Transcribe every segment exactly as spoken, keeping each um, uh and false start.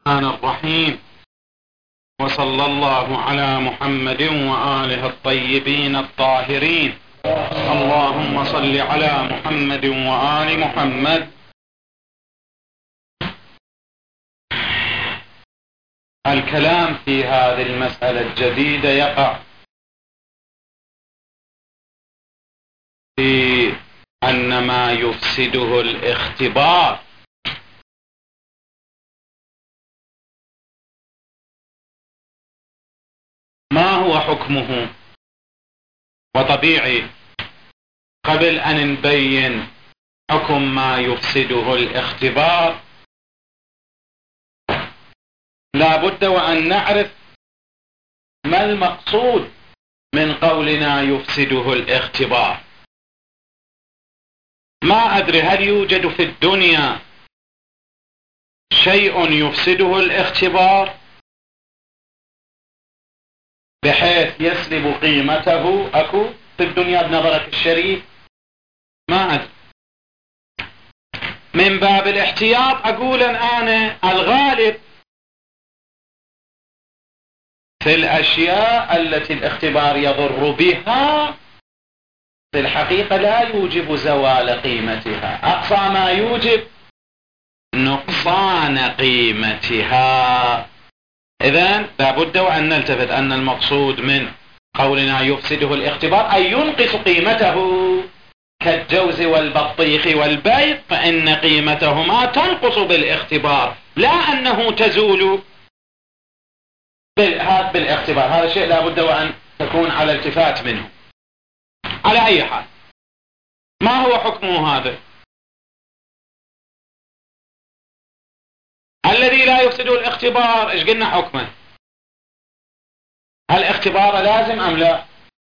الرحمن الرحيم، وصلى الله على محمد وآله الطيبين الطاهرين. اللهم صل على محمد وآل محمد. الكلام في هذه المسألة الجديدة يقع في أن ما يفسده الاختبار ما هو حكمه. وطبيعي قبل أن نبين حكم ما يفسده الاختبار لا بد وأن نعرف ما المقصود من قولنا يفسده الاختبار. ما أدري هل يوجد في الدنيا شيء يفسده الاختبار بحيث يسلب قيمته؟ أكو في الدنيا بنظرك الشريف؟ ما أدري. من باب الاحتياط أقول أنا الغالب في الأشياء التي الاختبار يضر بها في الحقيقة لا يوجب زوال قيمتها، أقصى ما يوجب نقصان قيمتها. إذن لابد وأن نلتفت أن المقصود من قولنا يفسده الاختبار أي ينقص قيمته، كالجوز والبطيخ والبيض فإن قيمتهما تنقص بالاختبار، لا أنه تزول بالاختبار. هذا شيء لابد وأن تكون على التفات منه. على أي حال، ما هو حكمه هذا الذي لا يفسده الاختبار؟ ايش قلنا حكمه؟ هل اختبار لازم ام لا؟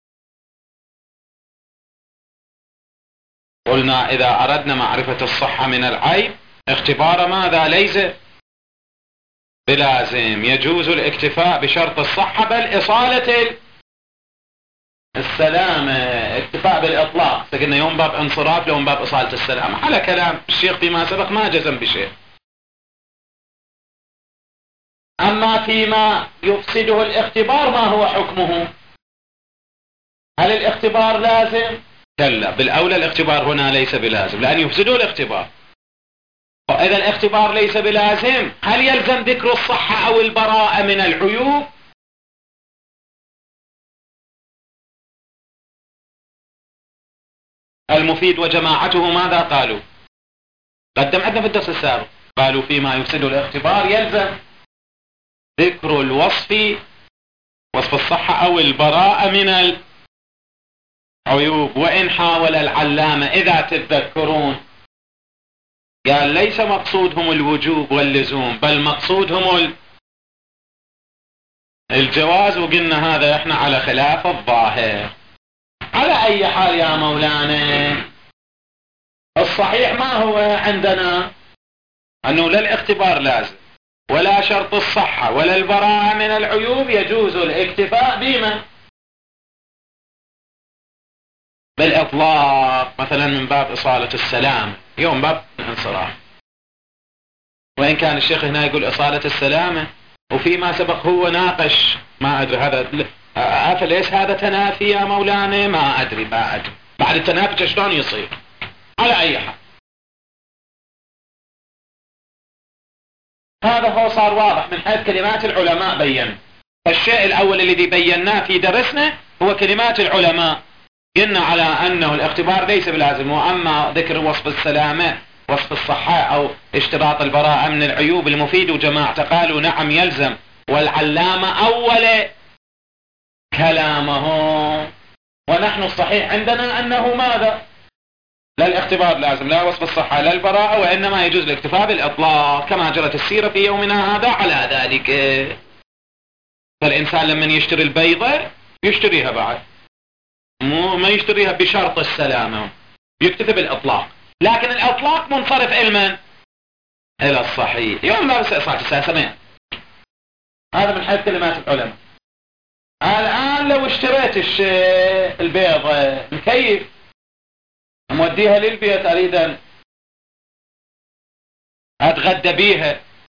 قلنا اذا اردنا معرفة الصحة من العيب اختبار ماذا؟ ليس بلازم، يجوز الاكتفاء بشرط الصحة بل اصالة السلامة، اكتفاء بالاطلاق. فقلنا يوم باب انصراف لو باب اصالة السلامة. على كلام الشيخ فيما سبق ما جزم بشيء. أما فيما يفسده الاختبار ما هو حكمه؟ هل الاختبار لازم؟ كلا، بالأولى الاختبار هنا ليس بلازم لأن يفسده الاختبار. وإذا الاختبار ليس بلازم هل يلزم ذكر الصحة أو البراءة من العيوب؟ المفيد وجماعته ماذا قالوا؟ قدم عندنا في الدرس السابق قالوا فيما يفسده الاختبار يلزم ذكر الوصف، وصف الصحة أو البراءة من العيوب. وإن حاول العلامة إذا تتذكرون قال ليس مقصودهم الوجوب واللزوم بل مقصودهم الجواز، وقلنا هذا احنا على خلاف الظاهر. على أي حال يا مولانا الصحيح ما هو عندنا؟ أنه لا الاختبار لازم ولا شرط الصحة ولا البراءة من العيوب، يجوز الاكتفاء بما بالإطلاق، مثلا من باب إصالة السلام يوم باب الانصراف. وإن كان الشيخ هنا يقول إصالة السلامة وفيما سبق هو ناقش، ما أدري هذا أفليس هذا تنافي يا مولانا؟ ما أدري ما أدري بعد التنافي شلون يصير. على أي حال هذا هو صار واضح من حيث كلمات العلماء. بين الشيء الأول الذي بيناه في درسنا هو كلمات العلماء. قلنا على أنه الاختبار ليس بلازم، وأما ذكر وصف السلامة وصف الصحة أو اشتراط البراءة من العيوب المفيد وجماعة قالوا نعم يلزم. والعلامة أول كلامه، ونحن الصحيح عندنا أنه ماذا؟ لا الاختبار لازم لا وصف الصحة لا البراءة، وإنما يجوز الاكتفاء بالإطلاق كما جرت السيرة في يومنا هذا على ذلك. فالإنسان لمن يشتري البيضة يشتريها بعد مو ما يشتريها بشرط السلامة، يكتفي بالإطلاق، لكن الإطلاق منصرف إلمن؟ إلى الصحيح. يوم لا بس إصلاح السلامة. هذا من حيث كلمات العلماء. الآن لو اشتريت البيضة مكيف موديها للبيت أريد أن أتغدى بيها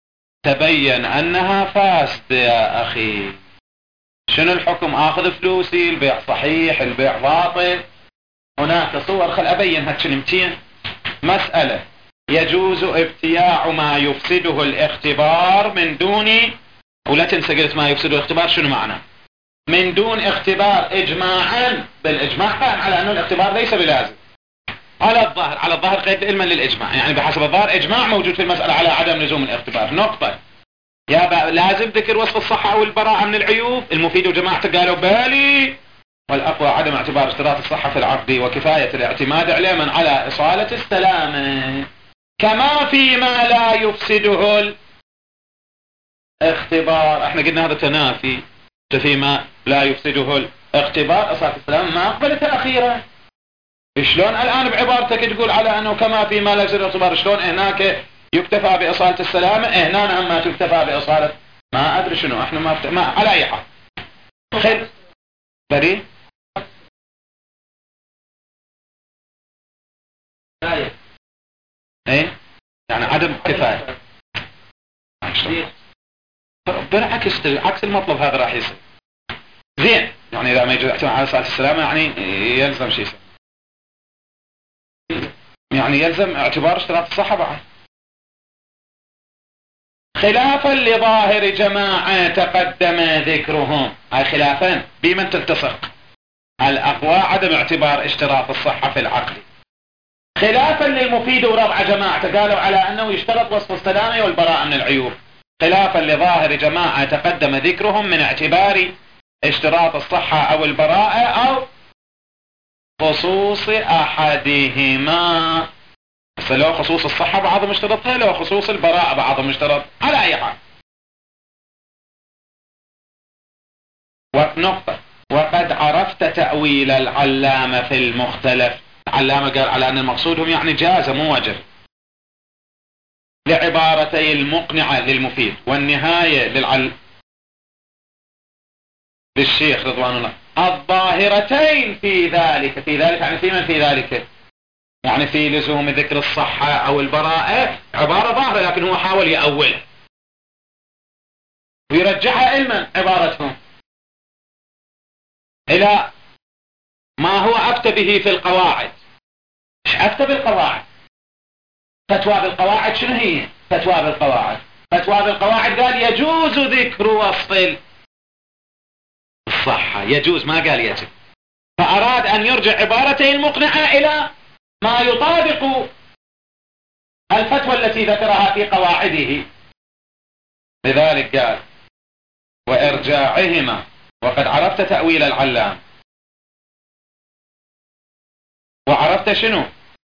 تبين أنها فاسدة يا أخي، شنو الحكم؟ آخذ فلوسي، البيع صحيح البيع باطل؟ هناك صور، خل أبين هالكلمتين. مسألة: يجوز ابتياع ما يفسده الاختبار من دون، ولا تنسى قلت ما يفسده الاختبار شنو معنى؟ من دون اختبار إجماعا، بالإجماع قائم على أنه الاختبار ليس بلازم. على الظاهر، على الظاهر قيد علما للإجماع، يعني بحسب الظاهر إجماع موجود في المسألة على عدم لزوم الاختبار. نقطة. يا لازم ذكر وصف الصحة أو البراءة من العيوب. المفيد وجماعته قالوا بالي، والأقوى عدم اعتبار اشتراط الصحة في العقد وكفاية الاعتماد علما على إصالة السلامة، كما فيما لا يفسده الاختبار. احنا قلنا هذا تنافي، فيما لا يفسده الاختبار إصالة السلامة ما أقبلت الأخيرة. شلون الآن بعبارتك تقول على أنه كما فيما لا يفسده الاختبار، شلون هناك يكتفى بإصالة السلامة، هنا أما تكتفى بإصالة ما أدري شنو. احنا ما, بت... ما على أي حال خير بري ايه يعني عدم كفاية. بالعكس عكس المطلب هذا راح يصير زين. يعني إذا ما يجوز اعتماد على إصالة السلامة يعني يلزم شيء، يعني يلزم اعتبار اشتراط الصحة بعد، خلافا لظاهر جماعة تقدم ذكرهم. هاي خلافا بمن تلتصق. الأقوى عدم اعتبار اشتراط الصحة في العقد، خلافا للمفيد وربع جماعة قالوا على أنه يشترط وصف السلامة والبراءة من العيوب، خلافا لظاهر جماعة تقدم ذكرهم من اعتبار اشتراط الصحة أو البراءة أو خصوص أحدهما. بس لو خصوص الصحة بعضهم اشترطها، لو خصوص البراءة بعضهم اشترط، على أي حال. ونقطة: وقد عرفت تأويل العلامة في المختلف. العلامة قال على أن المقصود هم يعني جاز مو وجب، لعبارتي المقنعة للمفيد والنهاية للعل للشيخ رضوان الله الظاهرتين في ذلك. في ذلك يعني في من في ذلك، يعني في لزوم ذكر الصحة أو البراءة، عبارة ظاهرة لكن هو حاول يأولها ويرجعها علما عبارتهم إلى ما هو أفتى به في القواعد. ايش أفتى بالقواعد؟ فتوى بالقواعد شنو هي؟ فتوى بالقواعد فتوى بالقواعد قال يجوز ذكر وصف الصحة، يجوز ما قال يجب. فأراد أن يرجع عبارته المقنعة إلى ما يطابق الفتوى التي ذكرها في قواعده. لذلك قال وإرجاعهما. وقد عرفت تأويل العلام، وعرفت شنو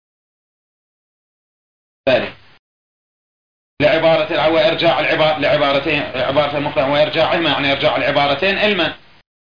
ذلك لعبارة وإرجاع العبارة لعبارتين، عبارة المقنعة وإرجاعهما يعني إرجاع العبارتين علما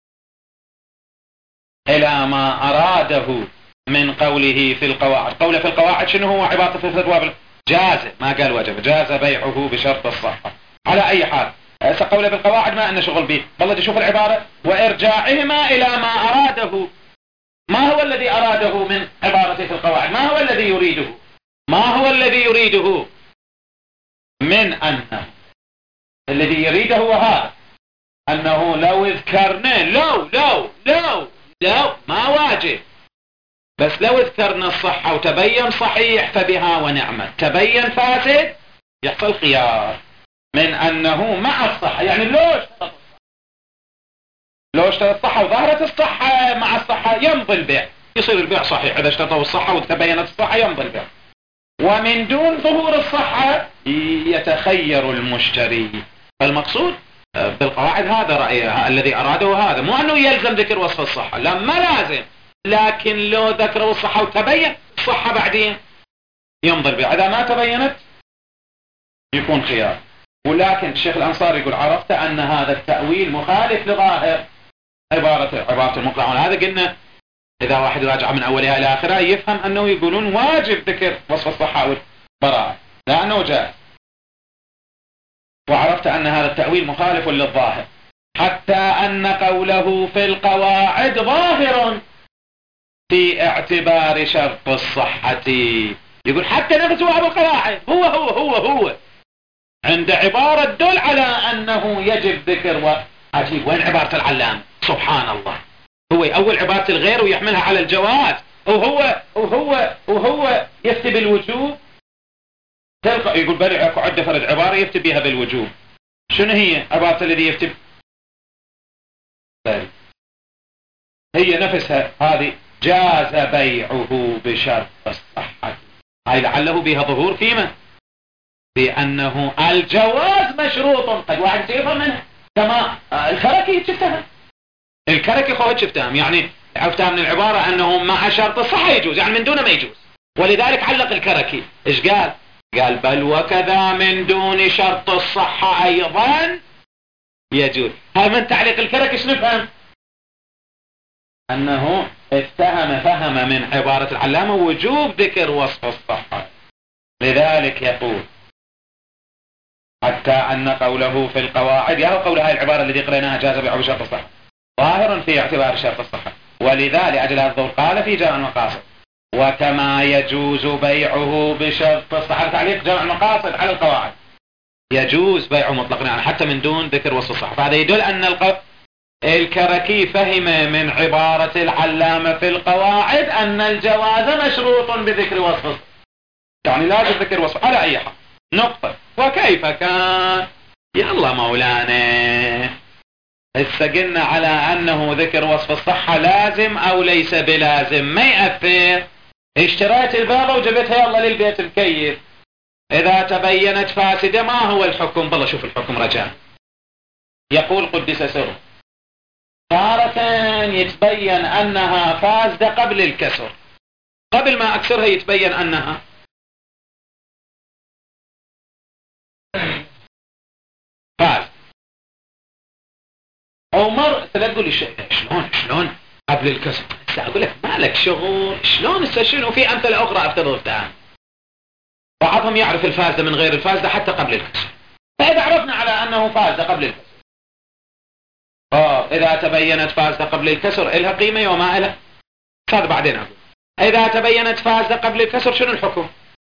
إلى ما أراده من قوله في القواعد. قوله في القواعد شنو هو؟ عبارة في الفتوى جاز، ما قال وجب، جاز بيعه بشرط الصحة. على أي حال قوله في القواعد ما أن شغل به. والله تشوف العبارة وإرجاعهما إلى ما أراده. ما هو الذي أراده من عبارته في القواعد؟ ما هو الذي يريده؟ ما هو الذي يريده من أنه الذي يريده هو هذا، أنه لو ذكرنا لو لو لو لو ما واجب، بس لو ذكرنا الصحة وتبين صحيح فبها ونعمة، تبين فاسد يحصل خيار من أنه مع الصحة. يعني لو اشترط لو اشترط الصحة وظهرت الصحة مع الصحة يمضي البيع، يصير البيع صحيح. إذا اشترطوا الصحة وتبينت الصحة يمضي البيع. ومن دون ظهور الصحة يتخير المشتري. فالمقصود بالقواعد هذا رأيه الذي أراده هذا، مو أنه يلزم ذكر وصف الصحة، لا ما لازم، لكن لو ذكروا الصحة وتبين الصحة بعدين يمضي البيع، إذا ما تبينت يكون خيار. ولكن الشيخ الأنصاري يقول عرفت أن هذا التأويل مخالف لظاهر عبارة عبارة المقنعون. هذا قلنا إذا واحد راجع من أولها إلى آخرها يفهم أنه يقولون واجب ذكر وصف الصحة والبراءة لأنه جاء. وعرفت أن هذا التأويل مخالف للظاهر حتى أن قوله في القواعد ظاهر في اعتبار شرط الصحة. يقول حتى نفسه أبو القواعد هو هو هو هو عند عبارة تدل على أنه يجب ذكر و... عجيب، وين عبارة العلامة؟ سبحان الله، هو أول عبارة الغير ويحملها على الجواز، وهو وهو وهو يفتي بالوجوب. تلقى يقول بلع اكو عدة فرد عبارة يفتي بها بالوجوب. شنو هي عبارة الذي يفتي؟ بل هي نفسها هذه، جاز بيعه بشرط الصحة. هاي لعله بها ظهور فيما بأنه الجواز مشروط. قد واحد يفهم منها كما الكركي شفتها، الكركي خوات شفتهم، يعني عرفتها من العبارة أنه مع شرط الصحة يجوز، يعني من دونه ما يجوز. ولذلك علق الكركي إيش قال؟ قال بل وكذا من دون شرط الصحة أيضا يجوز. هذا من تعليق الكركي شنو نفهم؟ أنه اتهم فهم من عبارة العلامة وجوب ذكر وصف الصحة. لذلك يقول حتى أن قوله في القواعد، يا هو قول هاي العبارة التي قرأناها جاز بيعه بشرط الصحة ظاهر في اعتبار شرط الصحة، ولذا لأجل هذا الظهور قال في جمع المقاصد وكما يجوز بيعه بشرط الصحة. تعليق جمع المقاصد على القواعد، يجوز بيعه مطلقا يعني حتى من دون ذكر وصف الصحة. فهذا يدل أن القو... الكركي فهم من عبارة العلامة في القواعد أن الجواز مشروط بذكر وصف الصحة، يعني لازم ذكر وصف على أي حال. نقطة. وكيف كان؟ يلا مولانا استقلنا على أنه ذكر وصف الصحة لازم أو ليس بلازم، ما يأثر. اشتريت البابة وجبتها يلا للبيت الكيف، إذا تبينت فاسدة ما هو الحكم؟ بالله شوف الحكم رجاء. يقول قدس سره تارة يتبين أنها فاسدة قبل الكسر، قبل ما أكسرها يتبين أنها فاسدة. أو مر تقول لي شلون شلون قبل الكسر؟ أقول لك ما لك شغل شلون استشين، وفي أمثلة أخرى أفترضتها. بعضهم يعرف الفاسدة من غير الفاسدة حتى قبل الكسر. فإذا عرفنا على أنه فاسدة قبل الكسر، آه إذا تبينت فاسدة قبل الكسر إلها قيمة وما إلها، هذا بعدين أقول. إذا تبينت فاسدة قبل الكسر شنو الحكم؟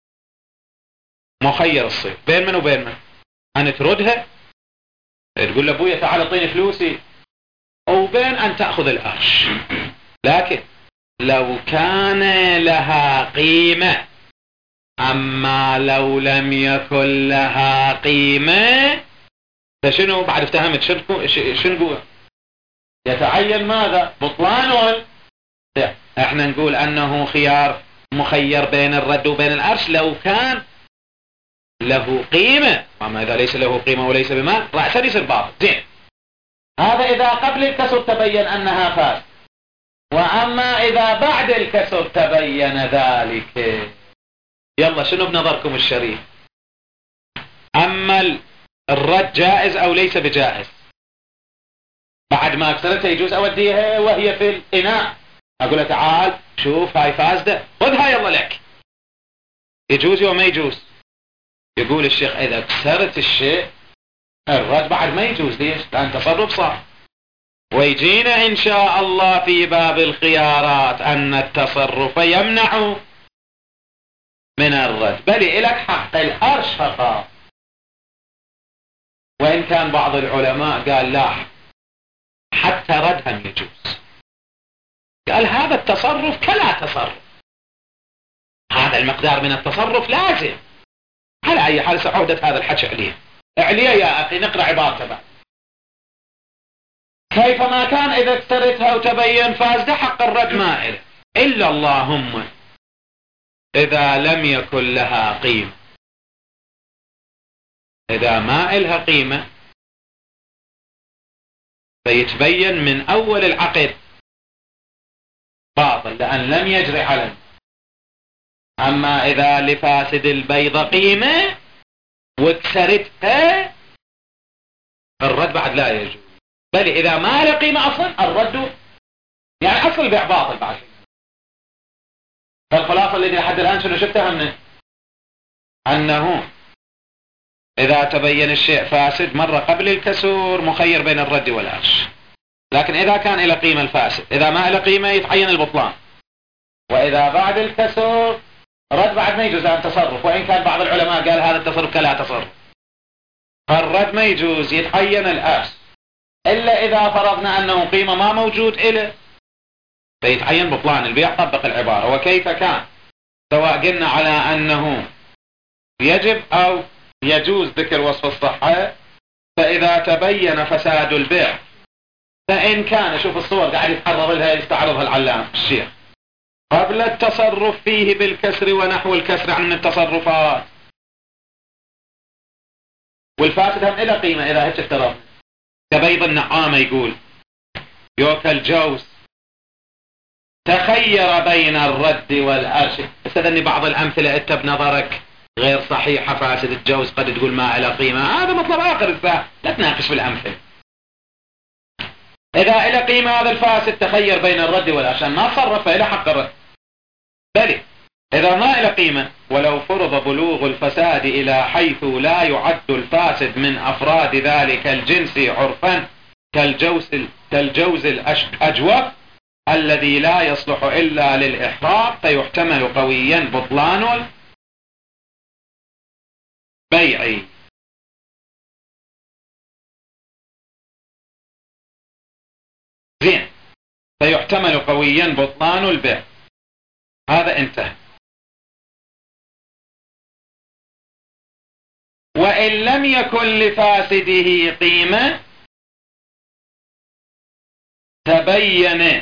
مخير الصيف بين من وبين من؟ أن تردها تقول لأبويا تعال اعطيني فلوسي، أو بين أن تأخذ القرش. لكن لو كان لها قيمة، أما لو لم يكن لها قيمة فشنو؟ بعد افتهمت شنو شنو يتعين ماذا؟ بطلان. احنا نقول أنه خيار مخير بين الرد وبين الأرش لو كان له قيمة، أما إذا ليس له قيمة وليس بمال رأسا يصير باطل. زين، هذا إذا قبل الكسر تبين أنها فاسدة. وأما إذا بعد الكسر تبين ذلك، يلا شنو بنظركم الشريف؟ أما الرد جائز أو ليس بجائز؟ بعد ما كسرتها يجوز أوديها وهي في الإناء، أقول لها تعال شوف هاي فاسدة خذها يلا لك، يجوز وما يجوز؟ يقول الشيخ إذا كسرت الشيء الرد بعد ما يجوز. ليش؟ لأن تصرف صح. ويجينا إن شاء الله في باب الخيارات أن التصرف يمنع من الرد، بل إلك حق الأرش فقط. وإن كان بعض العلماء قال لا حتى ردهم يجوز، قال هذا التصرف كلا تصرف، هذا المقدار من التصرف لازم. على أي حال سعودة هذا الحكي عليه عليه يا أخي. نقرأ عبارته بعد. كيفما كان إذا اكترتها وتبين فاسدة حق الرد ما إله، إلا اللهم إذا لم يكن لها قيمة. إذا ما إلها قيمة فيتبين من أول العقد باطل لأن لم يجري علم. أما إذا لفاسد البيضة قيمة وكسرتها الرد بعد لا يجوز، بل إذا ما له قيمة أصلا الرد يعني أصل البيع باطل بعد. فالخلاصة الذي لحد الآن شنو شفتها منه؟ أنه إذا تبين الشيء فاسد مرة قبل الكسور مخير بين الرد والعرش، لكن إذا كان إلى قيمة الفاسد، إذا ما إلى قيمة يتعين البطلان. وإذا بعد الكسور رد بعد ما يجوز عن تصرف، وإن كان بعض العلماء قال هذا التصرف كلا تصرف. فالرد ما يجوز، يتعين الأرش، إلا إذا فرضنا أنه قيمة ما موجود إله فيتعين بطلان البيع. طبق العبارة. وكيف كان، سواء قلنا على أنه يجب أو يجوز ذكر وصف الصحة، فإذا تبين فساد البيع، فإن كان، شوف الصور قاعد يتعرض لها يستعرضها العلامة الشيخ، قبل التصرف فيه بالكسر ونحو الكسر عن التصرفات، والفاسد هم إلى قيمة إذا هيك افترض. كبيض النعامة يقول يوكل جوز تخير بين الرد والأرش. استدني بعض الأمثلة أنت بنظرك غير صحيحة، فاسد الجوز قد تقول ما إلى قيمة، هذا مطلب آخر الساعة، لا تناقش في الأمثلة. إذا إلى قيمة هذا الفاسد تخير بين الرد والأرش، ما تصرف إلى حق الرد. بل إذا ما إلى قيمة ولو فرض بلوغ الفساد إلى حيث لا يعد الفاسد من أفراد ذلك الجنس عرفا كالجوز كالجوز الأجوف الذي لا يصلح إلا للإحراق، فيحتمل قويا بطلان البيع. زين، فيحتمل قويا بطلان البيع. هذا انتهى. وإن لم يكن لفاسده قيمة تبين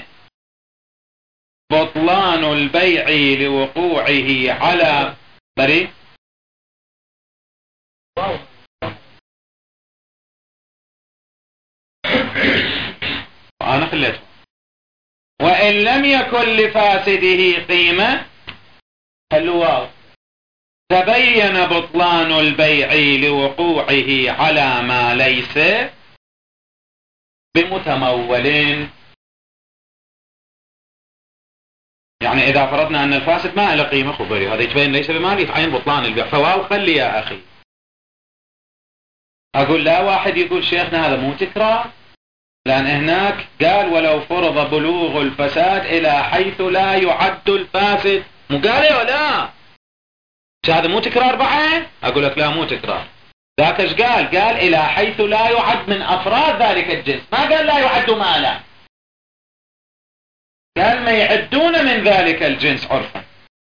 بطلان البيع لوقوعه على بري أنا خليته. وإن لم يكن لفاسده قيمة الواو تبين بطلان البيع لوقوعه على ما ليس بمتمول. يعني إذا فرضنا أن الفاسد ما له قيمة خبري، هذا يتبين ليس بمال، يتعين بطلان البيع. فواو خلي يا أخي. أقول لا، واحد يقول شيخنا هذا مو تكرار، لأن هناك قال ولو فرض بلوغ الفساد إلى حيث لا يعد الفاسد، مو قال ولا هذا مو تكرار بعد؟ أقول لك لا مو تكرار. ذاك ايش قال؟ قال إلى حيث لا يعد من أفراد ذلك الجنس، ما قال لا يعد مالا، قال ما يعدون من ذلك الجنس عرفا.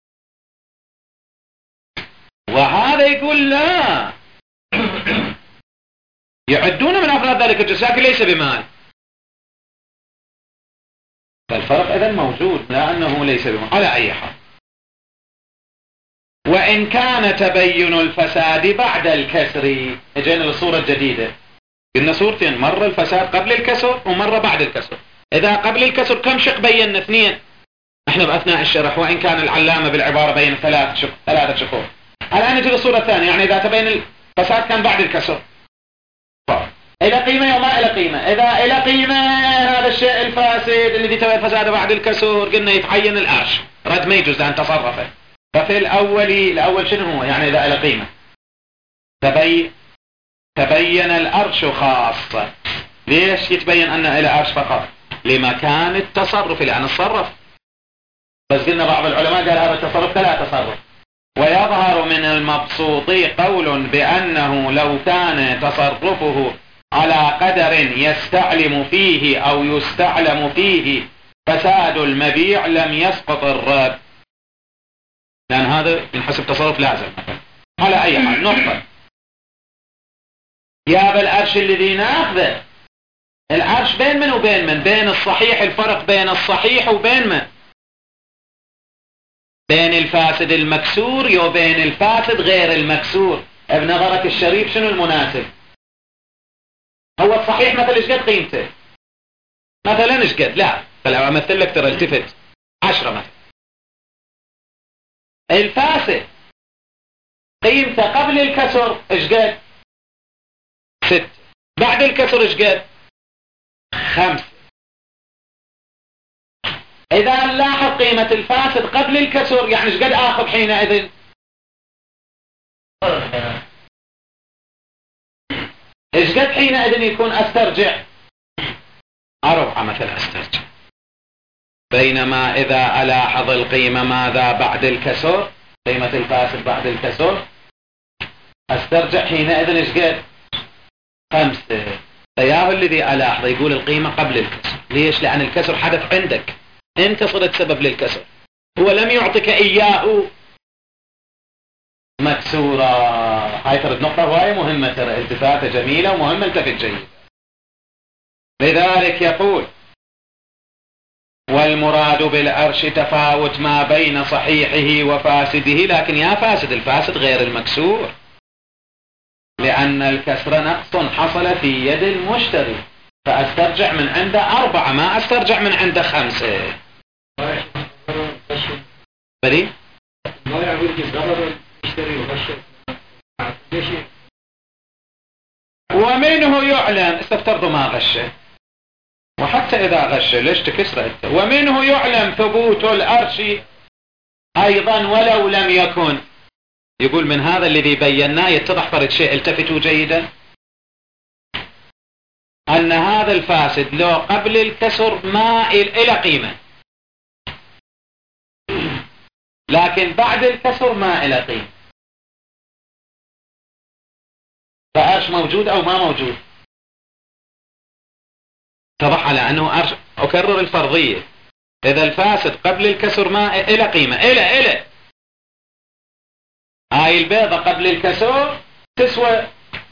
وهذا يقول لا يعدون من أفراد ذلك الجنس لكن ليس بمال. فالفرق إذن موجود، لا أنه ليس بمال على أي حال. وإن كان تبين الفساد بعد الكسر، اجينا للصورة الجديدة، قلنا صورتين، مرة الفساد قبل الكسر ومرة بعد الكسر. إذا قبل الكسر كم شق بينا؟ اثنين. احنا بأثناء الشرح وإن كان العلامة بالعبارة بين ثلاث شق ثلاثة شقوق. الآن نجي للصورة الثانية، يعني إذا تبين الفساد كان بعد الكسر، إلى قيمة وما إلى قيمة. إذا إلى قيمة هذا الشيء الفاسد الذي تبين الفساد بعد الكسر قلنا يتعين الأرش، رد ما يجوز أن تصرفه. ففي الأول الأول شنو هو؟ يعني إذا إلى قيمة تبين تبين الأرش خاصة. ليش يتبين أن إلى أرش فقط؟ لمكان التصرف، لأن التصرف بس قلنا بعض العلماء قال هذا التصرف لا تصرف. ويظهر من المبسوط قول بأنه لو كان تصرفه على قدر يستعلم فيه أو يستعلم فيه فساد المبيع لم يسقط الرد، لأن هذا ينحسب تصرف لازم. على أي حال نقطة يا بالعرش الذي ناخذه، العرش بين من وبين من؟ بين الصحيح. الفرق بين الصحيح وبين من؟ بين الفاسد المكسور وبين الفاسد غير المكسور. بنظرك الشريف شنو المناسب؟ هو الصحيح مثل ايش قد قيمته؟ مثلا ايش قد؟ لا خليني امثل لك، ترى التفت عشرة مثلا. الفاسد قيمته قبل الكسر ايش قد؟ ست. بعد الكسر ايش قد؟ خمس. إذا نلاحظ قيمة الفاسد قبل الكسر يعني ايش قد آخذ حينئذ؟ ايش قد حينئذ يكون استرجع؟ أربعة مثلا استرجع. بينما إذا ألاحظ القيمة ماذا بعد الكسر، قيمة الفاسد بعد الكسر، استرجع حينئذ ايش قد؟ خمسة. فياه الذي ألاحظ يقول القيمة قبل الكسر. ليش؟ لأن الكسر حدث عندك، أنت صرت سبب للكسر، هو لم يعطك إياه مكسورة. هاي ترى نقطة هواية مهمة، ترى التفاتة جميلة ومهمة، التفت جيد. لذلك يقول والمراد بالعرش تفاوت ما بين صحيحه وفاسده، لكن يا فاسد، الفاسد غير المكسور، لأن الكسر نقص حصل في يد المشتري، فأسترجع من عنده أربعة، ما أسترجع من عنده خمسة. بدي ما يعمل ضرر المشتري وغشه. ومنه يعلم، استفترضوا ما غشه، وحتى إذا غشه ليش تكسره انت؟ ومنه يعلم ثبوت الأرش أيضا ولو لم يكن. يقول من هذا الذي بيناه يتضح فرد شيء، التفتوا جيدا، أن هذا الفاسد لو قبل الكسر ما إلى قيمة، لكن بعد الكسر ما إلى قيمة، فأرش موجود أو ما موجود. اتضح على أنه أرش. أكرر الفرضية، إذا الفاسد قبل الكسر ما إلى قيمة، إلى إلى هاي البيضة قبل الكسر تسوى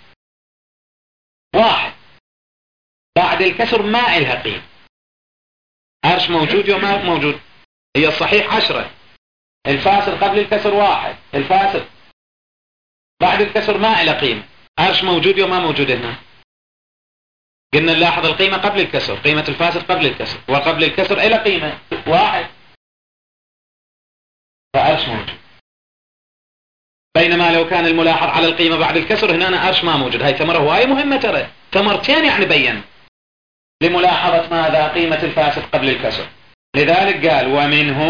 واحد، بعد الكسر ما إلها قيمة، أرش موجود أو ما موجود؟ هي الصحيح عشرة، الفاسد قبل الكسر واحد، الفاسد بعد الكسر ما إلى قيمة، أرش موجود أو ما موجود هنا؟ قلنا نلاحظ القيمة قبل الكسر، قيمة الفاسد قبل الكسر، وقبل الكسر إلى قيمة واحد، فأرش موجود. بينما لو كان الملاحظ على القيمة بعد الكسر، هنا أنا أرش ما موجود. هاي ثمرة هواية مهمة، ترى ثمرتين يعني بين لملاحظة ماذا؟ قيمة الفاسد قبل الكسر. لذلك قال ومنه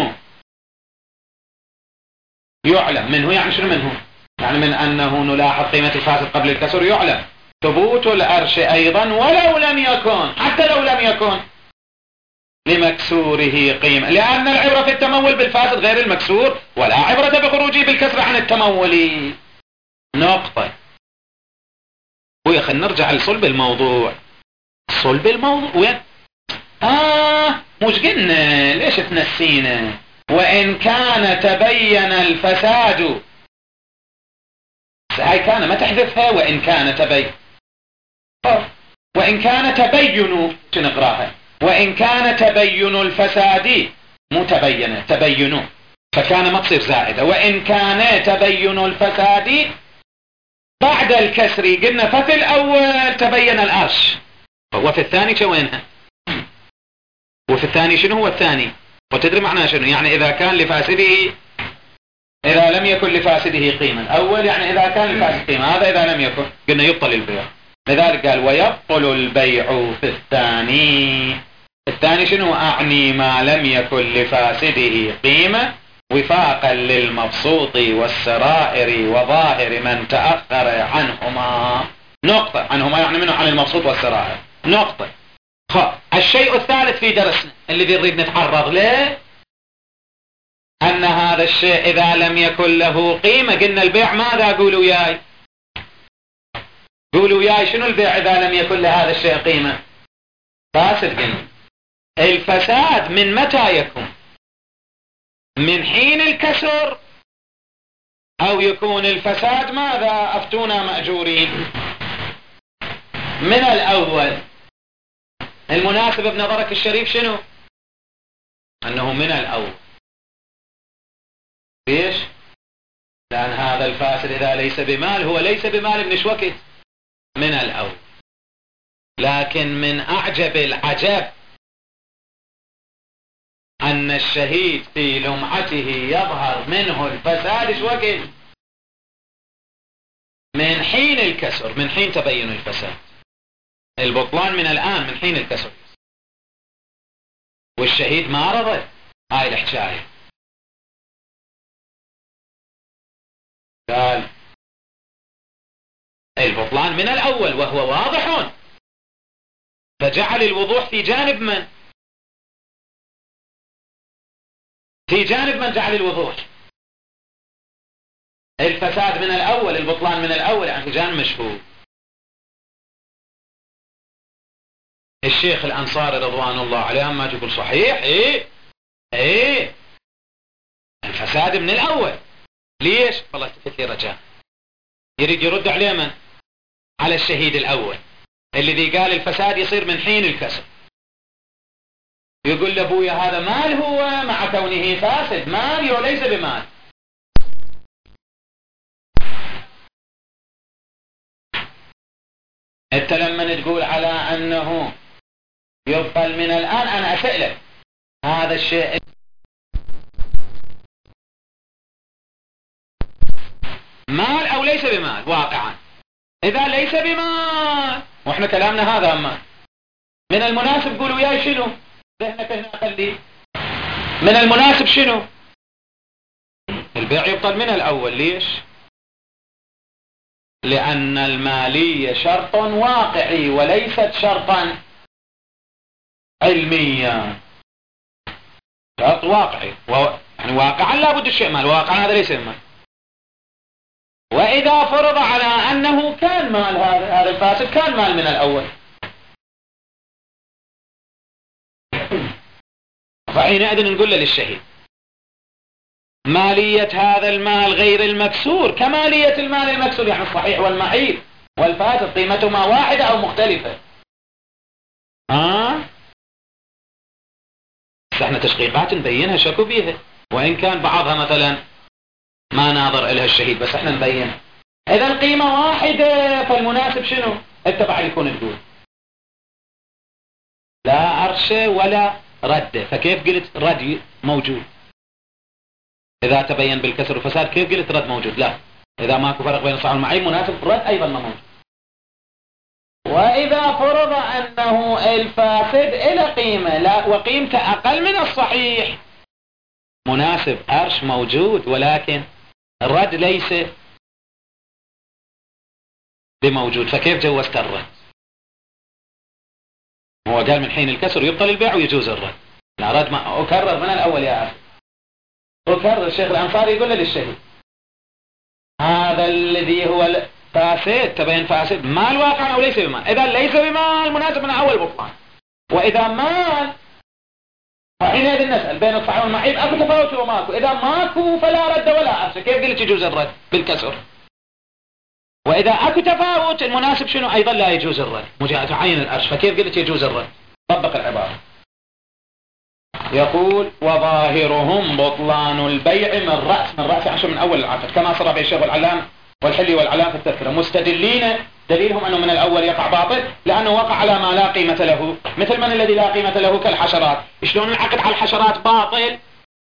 يعلم. منه يعني شنو منه؟ يعني من أنه نلاحظ قيمة الفاسد قبل الكسر يعلم ثبوت الأرش أيضا ولو لم يكن، حتى لو لم يكن لمكسوره قيمة، لأن العبرة في التمول بالفاسد غير المكسور، ولا عبرة بخروجه بالكسر عن التمول. نقطة. ويا خلينا نرجع لصلب الموضوع. صلب الموضوع وين؟ آه مش قلنا ليش تنسينا؟ وإن كان تبين الفساد، هاي كان ما تحذفها، وإن كان تبين، وإن كان تبين نقراها، وإن كان تبين الفساد مو تبين تبين، فكان ما تصير زائدة. وإن كان تبين الفساد بعد الكسر، قلنا ففي الأول تبين الأرش، وفي الثاني شو وينها؟ وفي الثاني شنو هو الثاني؟ وتدري معناه شنو؟ يعني إذا كان لفاسده، إذا لم يكن لفاسده قيمة. أول يعني إذا كان لفاسد قيمة، هذا إذا لم يكن قلنا يبطل البيع. لذلك قال ويبطل البيع في الثاني. الثاني شنو؟ أعني ما لم يكن لفاسده قيمة وفاقا للمبسوط والسرائر وظاهر من تأخر عنهما. نقطة. عنهما يعني منه عن المبسوط والسرائر. نقطة. الشيء الثالث في درسنا الذي نريد نتعرض له، أن هذا الشيء إذا لم يكن له قيمة، قلنا البيع ماذا؟ قولوا وياي، قولوا وياي شنو البيع إذا لم يكن لهذا الشيء قيمة؟ فاسد. قلنا الفساد من متى يكون؟ من حين الكسر، أو يكون الفساد ماذا؟ أفتونا مأجورين. من الأول. المناسب بنظرك الشريف شنو؟ أنه من الأول. ليش؟ لأن هذا الفاسد إذا ليس بمال، هو ليس بمال ابن شوكت، من الأول. لكن من أعجب العجب أن الشهيد في لمعته يظهر منه الفساد شوكت من حين الكسر، من حين تبين الفساد. البطلان من الآن، من حين الكسر، والشهيد ما رضى. هاي الحكاية. قال البطلان من الأول وهو واضح، فجعل الوضوح في جانب من؟ في جانب من جعل الوضوح؟ الفساد من الأول، البطلان من الأول، يعني في جانب مشهور. الشيخ الأنصاري رضوان الله عليه ما تقول صحيح ايه ايه الفساد من الأول. ليش؟ والله التفت لي رجاء. يريد يرد عليه من؟ على الشهيد الأول الذي قال الفساد يصير من حين الكسر. يقول لأبويا هذا مال هو مع كونه فاسد، مال وليس بمال. انت لما تقول على أنه يبطل من الآن، أنا أسألك هذا الشيء مال أو ليس بمال واقعا؟ إذا ليس بمال وإحنا كلامنا هذا أما من المناسب قولوا وياي شنو ذهنك هنا خليه من المناسب شنو؟ البيع يبطل من الأول. ليش؟ لأن المالية شرط واقعي وليست شرطا علميا. شرط واقعي و... يعني واقعا لابد الشيء مال، واقعا هذا ليس مال. وإذا فرض على أنه كان مال هذا هذا الفاسد كان مال من الأول، فحينئذ نقول للشهيد مالية هذا المال غير المكسور كمالية المال المكسور، يعني الصحيح والمعيب والفاسد قيمتهما واحدة أو مختلفة. آه احنا تشقيقات نبينها شكو بيها، وإن كان بعضها مثلا ما ناظر إلها الشهيد، بس احنا نبين إذا القيمة واحدة فالمناسب شنو؟ اتبع يكون تقول لا أرشة ولا رد، فكيف قلت رد موجود؟ إذا تبين بالكسر والفساد كيف قلت رد موجود؟ لا، إذا ماكو فرق بين الصحيح والمعيب مناسب رد أيضا ما موجود. وإذا فرض أنه الفاسد إلى قيمة لا وقيمته أقل من الصحيح مناسب أرش موجود، ولكن الرد ليس بموجود، فكيف جوزت الرد؟ هو قال من حين الكسر يبطل البيع ويجوز الرد. لا رد ما أكرر من الأول يا أخي، أكرر. الشيخ الأنصاري يقول للشهيد هذا الذي هو الفاسد تبين فاسد مال واقعا أو ليس بمال. إذا ليس بمال مناسب من أول بطلان، وإذا مال فحينئذ نسأل بين الصحيح والمعيب أكو تفاوت وماكو. إذا ماكو فلا رد ولا أرش، كيف قلت يجوز الرد بالكسر؟ وإذا أكو تفاوت المناسب شنو؟ أيضا لا يجوز الرد مجاء عين الأرش، فكيف قلت يجوز الرد؟ طبق العبارة. يقول وظاهرهم بطلان البيع من رأس من رأس عشر من أول العقد كما صرح به الشيخ العلام والحلي والعلام في التذكرة، مستدلين دليلهم أنه من الأول يقع باطل لأنه وقع على ما لا قيمة له، مثل من الذي لا قيمة له كالحشرات. شلون العقد على الحشرات باطل؟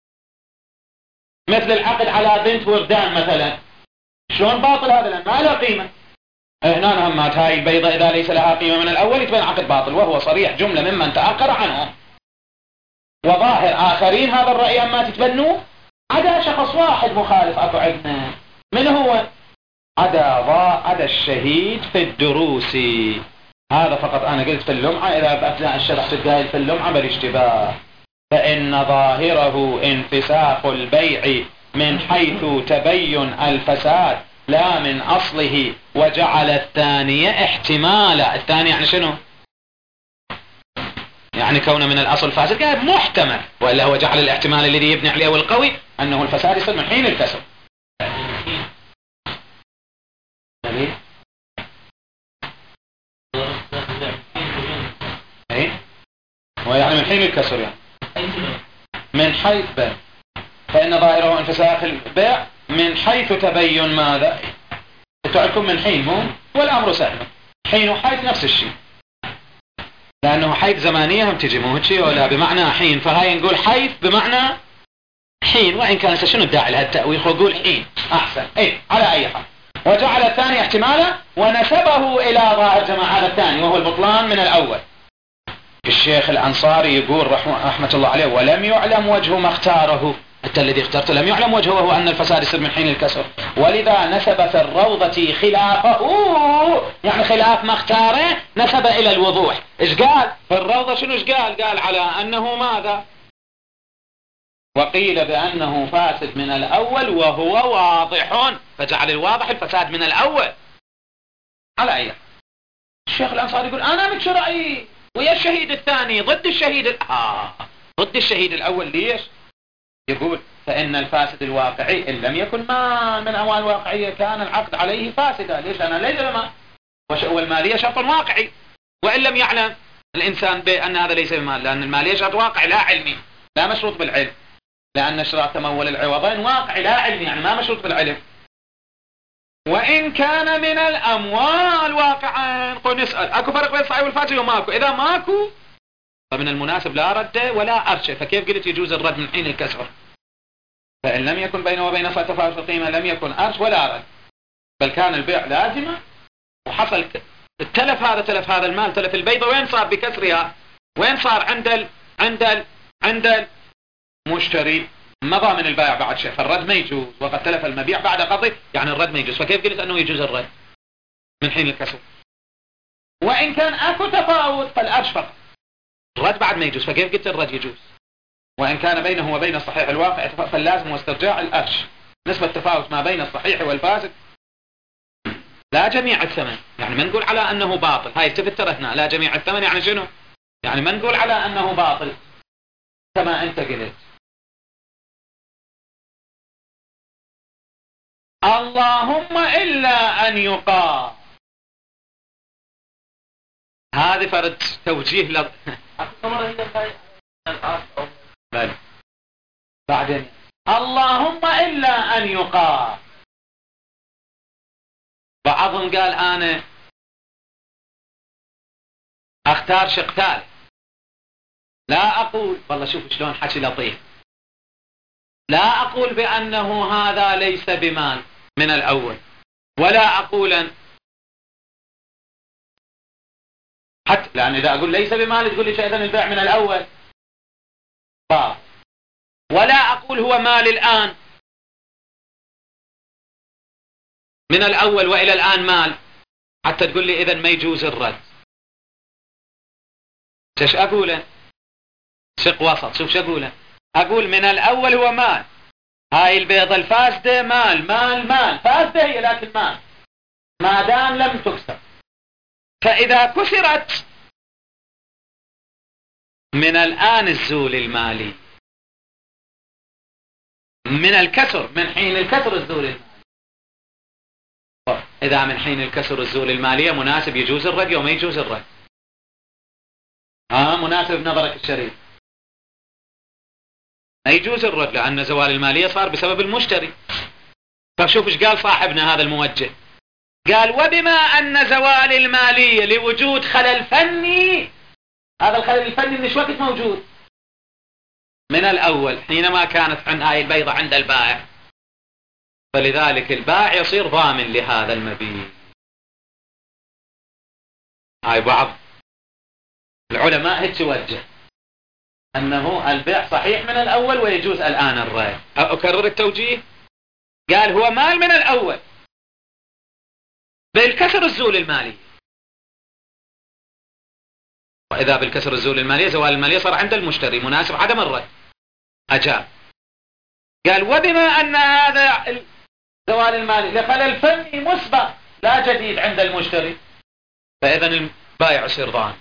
مثل العقد على بنت وردان مثلا، شلون باطل هذا؟ لأن ما لا قيمة. هنا همات هاي البيضة إذا ليس لها قيمة من الأول يتبين عقد باطل، وهو صريح جملة ممن تأخر عنه. وظاهر آخرين هذا الرأي أما تتبنوه عدا شخص واحد مخالف أكو عندنا، من هو؟ عدا عدا الشهيد في الدروس. هذا فقط أنا قلت في اللمعة، إذا بأثناء الشرح تتقايل في اللمعة بالاشتباه، فإن ظاهره انفساخ البيع من حيث تبين الفساد لا من أصله، وجعل الثانية احتمالا. الثانية يعني شنو؟ يعني كونه من الأصل فاسد قال محتمل، وإلا هو جعل الاحتمال الذي يبني عليه والقوي أنه الفساد يصير من حين الكسر. ايه ويعني من حين الكسر يعني من حيث بيع، فإن ظاهره انفساخ البيع من حيث تبين ماذا؟ تعرفون من حين مو والأمر سهل، حين وحيث نفس الشيء، لأنه حيث زمانية هم تجي مو هيك ولا بمعنى حين، فهاي نقول حيث بمعنى حين، وإن كان شنو الداعي لها التأويل، نقول حين أحسن. إيه على أي حال. وجعل الثاني احتمالا ونسبه إلى ظاهر جماعة الثاني وهو البطلان من الأول. الشيخ الأنصاري يقول رحمة الله عليه ولم يعلم وجه ما اختاره، أنت الذي اخترته لم يعلم وجهه وهو أن الفساد يصير من حين الكسر، ولذا نسب في الروضة خلافه، يعني خلاف ما اختاره نسب إلى الوضوح. إيش قال في الروضة؟ شنو إيش قال؟ قال على أنه ماذا؟ وقيل بأنه فاسد من الأول وهو واضح، فجعل الواضح الفساد من الأول. على أي الشيخ الأنصاري يقول أنا مش رأيي، ويا الشهيد الثاني ضد الشهيد ال... آه ضد الشهيد الأول. ليش؟ يقول فإن الفاسد الواقعي إن لم يكن مال من أموال واقعية كان العقد عليه فاسدا. ليش؟ أنا ليس بمال، والمالية شرط واقعي، وإن لم يعلم الإنسان بأن هذا ليس بمال، لأن المالية شرط واقعي لا علمي، لا مشروط بالعلم، لأن اشتراط تمول العوضين واقعي لا علمي، يعني ما مشروط بالعلم. وإن كان من الأموال واقعا، قل نسأل أكو فرق بين الصحيح والفاسد وماكو؟ إذا ماكو فمن المناسب لا رد ولا أرشه. فكيف قلت يجوز الرد من حين الكسر؟ فإن لم يكن بينه وبين صلة تفاوت القيمة لم يكن أرش ولا رد، بل كان البيع لازمة وحصل التلف، هذا تلف هذا المال، تلف البيضة، وين صار بكسرها؟ وين صار؟ عند ال عند ال عند المشتري، مضى من البائع بعد شيء، فالرد ما يجوز، وقد تلف المبيع بعد قضي، يعني الرد ما يجوز. فكيف قلت أنه يجوز الرد من حين الكسر؟ وإن كان أكو تفاوت فالأرش فقط، الرد بعد ما يجوز. فكيف قلت الرد يجوز؟ وإن كان بينه وبين الصحيح الواقع فاللازم واسترجاع الأرش، نسبة التفاوت ما بين الصحيح والفاسد لا جميع الثمن. يعني ما نقول على أنه باطل، هاي التفت ترى هنا لا جميع الثمن، يعني شنو؟ يعني ما نقول على أنه باطل كما أنت قلت. اللهم إلا أن يقال، هذه فرد توجيه ل... بل. بعدين اللهم إلا أن يقال، بعضهم قال أنا أختار شق ثالث، لا أقول، والله شوف شلون حكي لطيف، لا أقول بأنه هذا ليس بمال من الأول، ولا أقول أن حتى، لأن إذا أقول ليس بمال تقول لي إذن البيع من الأول طاب، ولا أقول هو مال الآن من الأول وإلى الآن مال حتى تقول لي إذن ما يجوز الرد. شش أقوله؟ شق وسط. شوف شو أقوله؟ أقول من الأول هو مال، هاي البيضة الفاسدة مال مال مال فاسدة هي، لكن مال ما دام لم تكسر. فإذا كسرت من الآن الزول المالي، من الكسر، من حين الكسر الزول المالي. إذا من حين الكسر الزول المالية مناسب يجوز الرد وما يجوز الرد؟ آه مناسب بنظرك الشريف ما يجوز الرد، لأن زوال المالية صار بسبب المشتري. فشوف ايش قال صاحبنا هذا الموجه، قال وبما أن زوال المالية لوجود خلل فني، هذا الخلل الفني من وقت موجود من الأول حينما كانت عن هاي البيضة عند البائع، فلذلك البائع يصير ضامن لهذا المبيع. هاي بعض العلماء هيك توجه أنه البيع صحيح من الأول ويجوز الآن الرد. أكرر التوجيه، قال هو مال من الأول بالكسر الزول المالي، وإذا بالكسر الزول المالية زوال المالية صار عند المشتري مناسب عدم الرد، أجاب. قال وبما أن هذا زوال المالي لخلل فني مسبق لا جديد عند المشتري، فإذا البائع يصير ضامن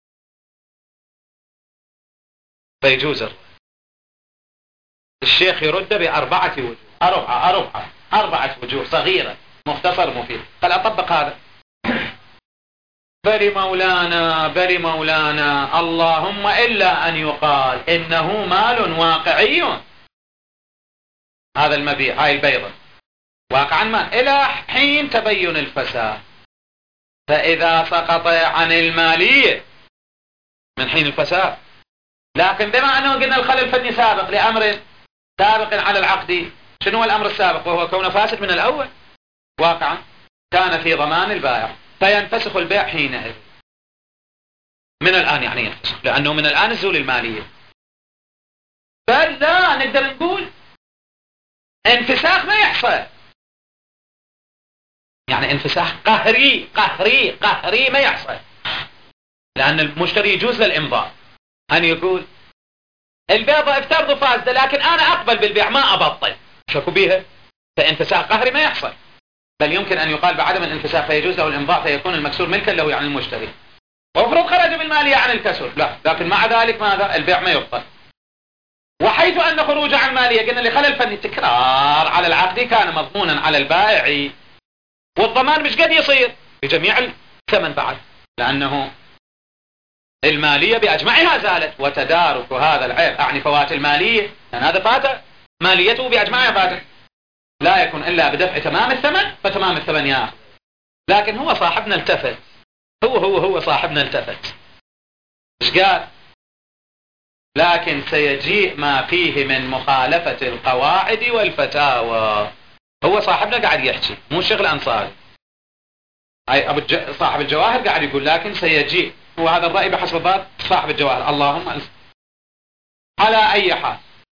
فيجوز الرد. الشيخ يرد بأربعة وجوه، أربعة أربعة أربعة وجوه صغيرة، مختصر مفيد. قال أطبق هذا. بل مولانا بل مولانا اللهم إلا أن يقال إنه مال واقعي، هذا المبيع هاي البيضة واقعا مال إلى حين تبين الفساد، فإذا سقط عن المالية من حين الفساد. لكن بما أنه قلنا الخلل الفني سابق لأمر سابق على العقد، شنو هو الأمر السابق؟ وهو كونه فاسد من الأول واقعا، كان في ضمان البائع، فينفسخ البيع حينئذ من الآن، يعني ينفسخ لأنه من الآن الزول المالية. بل لا نقدر نقول انفساخ ما يحصل، يعني انفساخ قهري قهري قهري ما يحصل، لأن المشتري يجوز للإمضاء أن يقول البيضة افترضوا فاسدة لكن أنا أقبل بالبيع ما أبطل، شكوا بيها، فانفساخ قهري ما يحصل، بل يمكن أن يقال بعدم الانفساخ فيجوز له الإمضاء فيكون المكسور ملكا له يعني المشتري. وافرض خرج المالية عن الكسر لا، لكن مع ذلك ماذا؟ البيع ما يبطل. وحيث أن خروج عن المالية قلنا لخلل فني تكرار على العقد كان مضمونا على البائع، والضمان مش قد يصير بجميع الثمن بعد، لأنه المالية بأجمعها زالت، وتدارك هذا العيب أعني فوات المالية، لأن هذا فات ماليته بأجمعها فاتت، لا يكون إلا بدفع تمام الثمن، فتمام الثمن يأخذ. لكن هو صاحبنا التفت، هو هو هو صاحبنا التفت، إيش قال؟ لكن سيجيء ما فيه من مخالفة القواعد والفتاوى. هو صاحبنا قاعد يحكي، مو الشيخ الأنصاري، أي أبو الج... صاحب الجواهر قاعد يقول لكن سيجيء، وهذا الرأي بحسب ضابط صاحب الجواهر، اللهم ألف. على أي حال،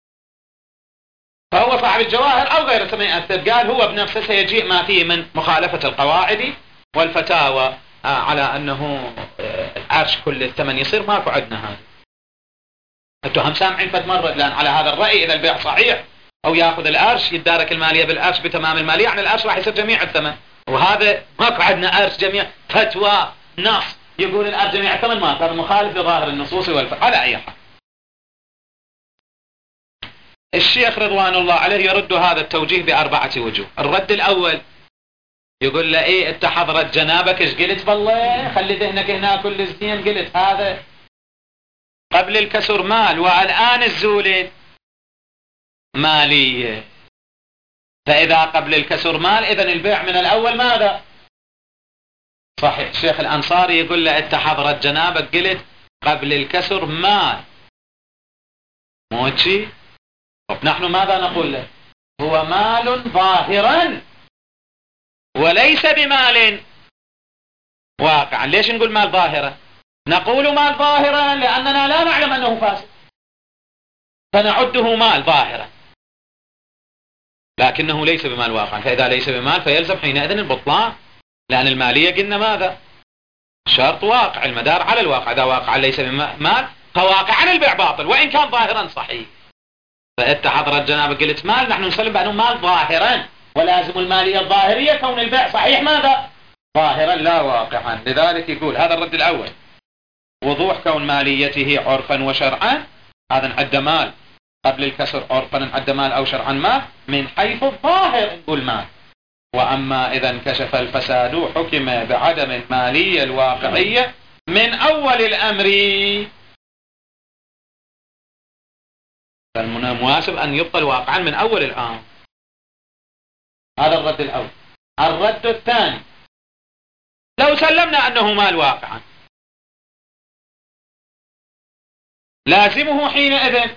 فهو صاحب الجواهر أو غيره سمع أثر، قال هو بنفسه سيجيء ما فيه من مخالفة القواعد والفتاوى آه على أنه آه العرش كل الثمن يصير، ماكو عندنا هذا. انتم هم سامعين فد مرة لأن على هذا الرأي إذا البيع صحيح أو يأخذ الأرش يتدارك المالية بالأرش بتمام المالية، يعني الأرش راح يصير جميع الثمن، وهذا ماكو عندنا أرش جميع، فتوى نص يقول الأرش جميع الثمن، ما هذا مخالف لظاهر النصوص والفتوى. على أي حال الشيخ رضوان الله عليه يرد هذا التوجيه بأربعة وجوه. الرد الأول يقول له إيه أنت حضرت جنابك إيش قلت؟ بالله خلي ذهنك هنا كل زين، قلت هذا قبل الكسر مال والآن الزولت مالية، فإذا قبل الكسر مال إذن البيع من الأول ماذا؟ صحيح. الشيخ الأنصاري يقول له أنت حضرت جنابك قلت قبل الكسر مال، مو شي؟ طب نحن ماذا نقول له؟ هو مال ظاهرا وليس بمال واقعا. ليش نقول مال ظاهرا؟ نقول مال ظاهرا لأننا لا نعلم أنه فاسد، فنعده مال ظاهرا، لكنه ليس بمال واقعا. فإذا ليس بمال فيلزم حينئذ البطلان، لأن المالية قلنا ماذا؟ شرط واقع، المدار على الواقع، إذا واقعا ليس بمال فواقعا البيع باطل وإن كان ظاهرا صحيح. فأنت حضرت جنابك قلت مال، نحن نسلم بأنه مال ظاهرا، ولازم المالية الظاهرية كون البيع صحيح ماذا؟ ظاهرا لا واقعا. لذلك يقول هذا الرد الأول، وضوح كون ماليته عرفا وشرعا، هذا نعد مال قبل الكسر، عرفا نعد مال أو شرعا مال، من حيث الظاهر نقول مال. وأما إذا انكشف الفساد حكم بعدم المالية الواقعية من أول الأمر، فالمناسب أن يبطل واقعا من أول الآن. هذا الرد الأول. الرد الثاني، لو سلمنا أنه مال واقعا لازمه حينئذ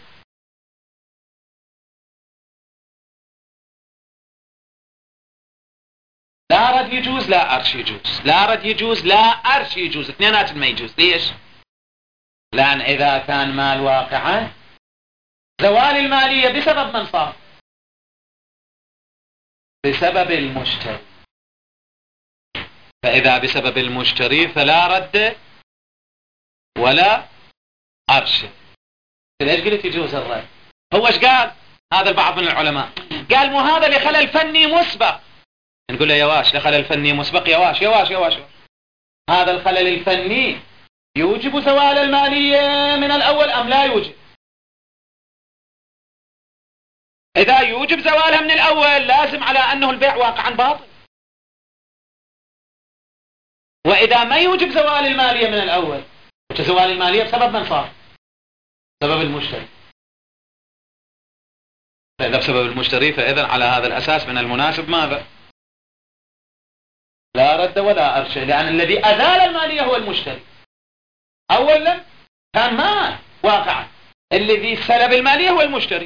لا رد يجوز لا أرش يجوز، لا رد يجوز لا أرش يجوز، اثنينات ما يجوز. ليش؟ لأن إذا كان مال واقعا زوال المالية بسبب من صار؟ بسبب المشتري. فإذا بسبب المشتري فلا رد ولا أرش. ليش قلت يجوز الرد؟ هو ايش قال؟ هذا البعض من العلماء قال مو هذا لخلل فني مسبق. نقول له يا واش لخلل فني مسبق، يا واش يا واش يا واش هذا الخلل الفني يوجب زوال المالية من الأول أم لا يوجب؟ إذا يوجب زوالها من الأول لازم على أنه البيع واقعا باطل، وإذا ما يوجب زوال المالية من الأول، زوال المالية بسبب من صار؟ سبب المشتري. فإذا بسبب المشتري فإذا على هذا الأساس من المناسب ماذا؟ لا رد ولا أرش، لأن الذي أزال المالية هو المشتري. أولا كان مال واقعا، الذي سلب المالية هو المشتري.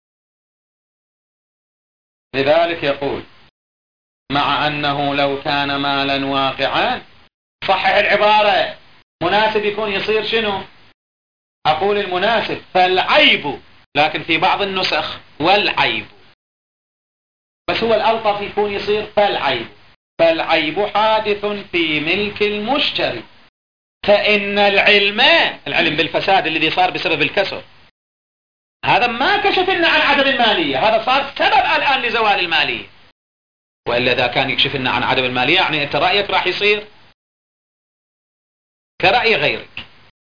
لذلك يقول مع أنه لو كان مالا واقعا، صحح العبارة، مناسب يكون يصير شنو؟ أقول المناسب فالعيب، لكن في بعض النسخ والعيب، بس هو الألطف يكون يصير فالعيب. فالعيب حادث في ملك المشتري، فإن العلم العلم بالفساد الذي صار بسبب الكسر هذا ما كشف لنا عن عدم المالية، هذا صار سبب الآن لزوال المالية. وإلا إذا كان يكشف لنا عن عدم المالية يعني أنت رأيك راح يصير كرأي غيرك.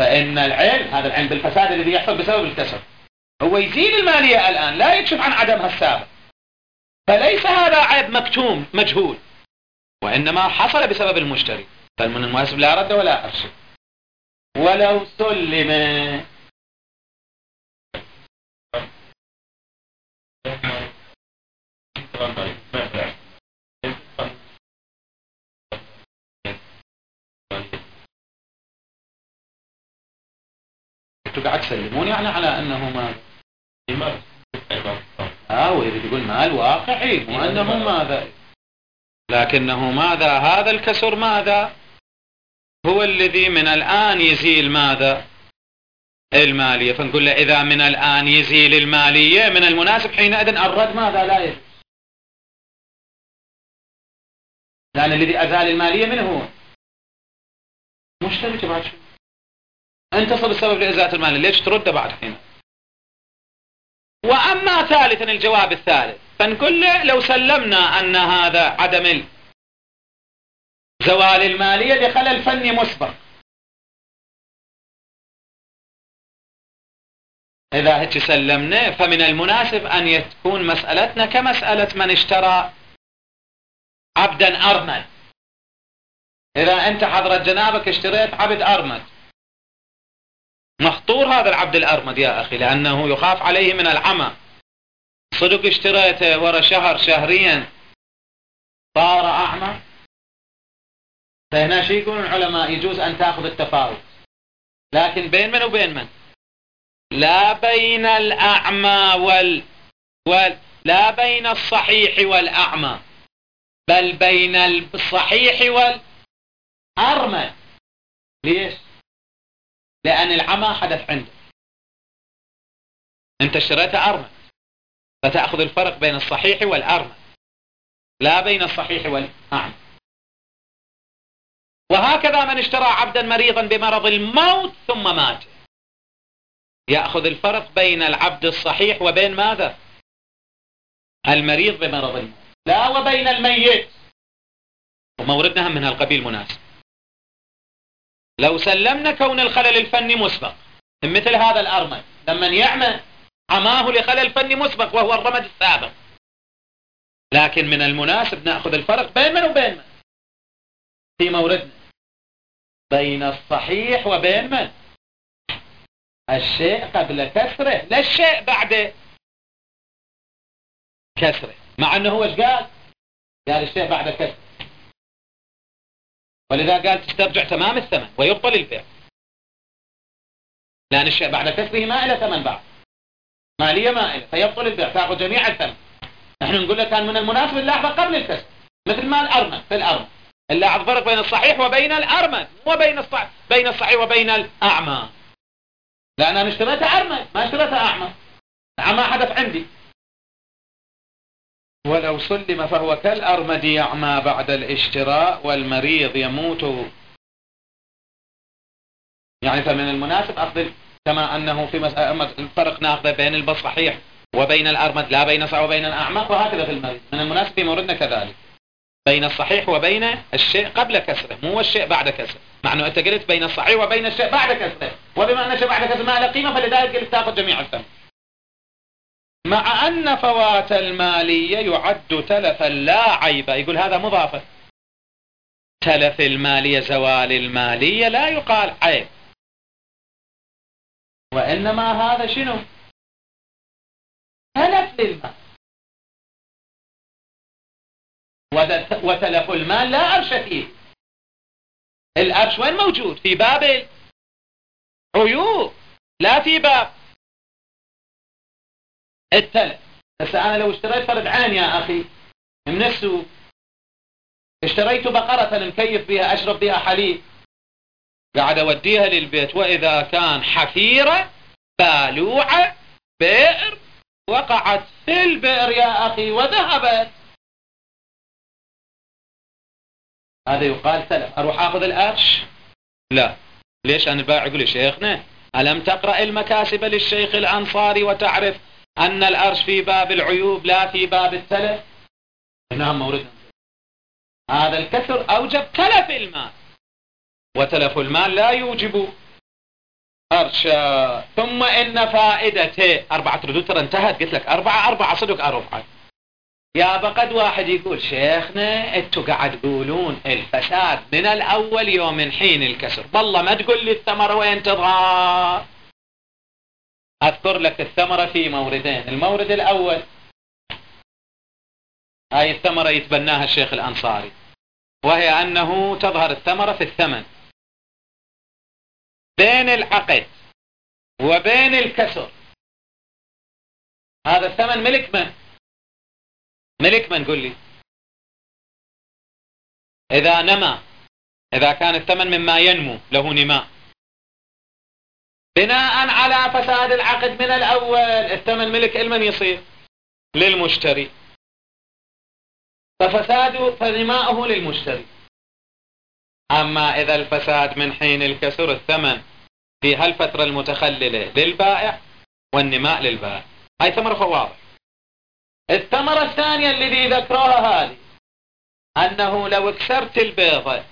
فإن العلم، هذا العلم بالفساد الذي يحصل بسبب الكسر، هو يزيل المالية الآن، لا يكشف عن عدمها السابق. فليس هذا عيب مكتوم مجهول، وإنما حصل بسبب المشتري. فمن المناسب لا رد ولا أرشد. ولو سلم تقعد سلمون يعني على أنه ماذا؟ آه ويريد يقول مال واقعي وأنه ماذا، لكنه ماذا؟ هذا الكسر ماذا؟ هو الذي من الآن يزيل ماذا؟ المالية. فنقول له إذا من الآن يزيل المالية، من المناسب حينئذ الرد ماذا؟ لا يجوز، لأن الذي أزال المالية من هو؟ مشتري. بعد شو انتصب السبب لإزالة المالية، ليش ترد بعد حين؟ وأما ثالثا الجواب الثالث، فنقول له لو سلمنا أن هذا عدم زوال المالية لخلل فني مسبق، إذا هيك سلمنا فمن المناسب أن تكون مسألتنا كمسألة من اشترى عبدا أرمد. إذا أنت حضرت جنابك اشتريت عبد أرمد، مخطور هذا العبد الأرمد يا أخي، لأنه يخاف عليه من العمى. صدق اشتريته ورا شهر شهريا صار أعمى، فهنا شيء يقولون العلماء يجوز أن تأخذ التفاوت، لكن بين من وبين من؟ لا بين الأعمى وال... وال... لا بين الصحيح والأعمى، بل بين الصحيح والأرمد. ليش؟ لأن العمى حدث عندك، أنت اشتريته أرمد، فتأخذ الفرق بين الصحيح والأرمد لا بين الصحيح والأعمى. وهكذا من اشترى عبدا مريضا بمرض الموت ثم مات، يأخذ الفرق بين العبد الصحيح وبين ماذا؟ المريض بمرض الموت، لا وبين الميت. وموردنا هم من هالقبيل مناسب. لو سلمنا كون الخلل الفني مسبق مثل هذا الأرمد، لما يعمى عماه لخلل فني مسبق وهو الرمد السابق، لكن من المناسب نأخذ الفرق بين من وبين من في موردنا، بين الصحيح وبين من؟ الشيء قبل كسره، لا الشيء بعد كسره. مع أنه هو ايش قال؟ قال الشيء بعد كسره، ولذا قال تسترجع تمام الثمن ويبطل البيع، لأن الشيء بعد كسره ما إلى ثمن بعد، مالية ما إلى، فيبطل البيع، تأخذ جميع الثمن. نحن نقول لك كان من المناسب اللحظة قبل الكسر، مثل ما الأرمد في الأرمد اللاحظ فرق بين الصحيح وبين الأرمد، وبين الصحيح بين الصحيح وبين الأعمى، لأن أنا اشتريتها أرمد ما اشتريتها أعمى، أعمى حدث عندي. ولو سلم فهو كالأرمد يعمى بعد الاشتراء والمريض يموت، يعني فمن المناسب أخذ كما أنه في الفرق ناخذ بين الصحيح وبين الأرمد لا بين الصحيح وبين الأعمى، وهكذا في المريض من المناسب في موردنا كذلك بين الصحيح وبين الشيء قبل كسره، مو الشيء بعد كسره. مع أنه أنت قلت بين الصحيح وبين الشيء بعد كسره، وبما أن الشيء بعد كسره ما له قيمة فلذلك قلت تأخذ جميع الثمن. مع أن فوات المالية يعد تلفا لا عيب، يقول هذا مضافة، تلف المالية زوال المالية لا يقال عيب، وإنما هذا شنو؟ تلف للمال، وتلف المال لا أرش فيه. الأرش وين موجود؟ في باب العيوب لا في باب التلف. بس أنا لو اشتريت فرد عين يا أخي من السوق، اشتريت بقرة مكيف بها أشرب بها حليب، قاعد أوديها للبيت، وإذا كان حفيرة بالوعة بئر، وقعت في البئر يا أخي وذهبت، هذا يقال تلف. أروح أخذ الأرش؟ لا. ليش؟ أنا البائع يقول لي شيخنا ألم تقرأ المكاسب للشيخ الأنصاري وتعرف أن الأرش في باب العيوب لا في باب التلف؟ نعم موردنا. هذا الكسر أوجب تلف المال، وتلف المال لا يوجب أرشاد. ثم إن فائدته أربعة ردود، ترى انتهت، قلت لك أربعة أربعة صدق أربعة. يا بقد واحد يقول شيخنا انتوا قاعد تقولون الفساد من الأول يوم من حين الكسر، والله ما تقول لي الثمرة وين تظهر. أذكر لك الثمرة في موردين. المورد الأول هاي الثمرة يتبناها الشيخ الأنصاري، وهي أنه تظهر الثمرة في الثمن بين العقد وبين الكسر. هذا الثمن ملك من؟ ملك من؟ قل لي. إذا نما، إذا كان الثمن مما ينمو له نماء، بناء على فساد العقد من الأول الثمن ملك لمن يصير؟ للمشتري، ففساده فنماؤه للمشتري. أما إذا الفساد من حين الكسر الثمن في هالفترة المتخللة للبائع والنماء للبائع. هاي ثمرة فواضح. الثمرة الثانية الذي ذكروها هذه أنه لو كسرت البيضة،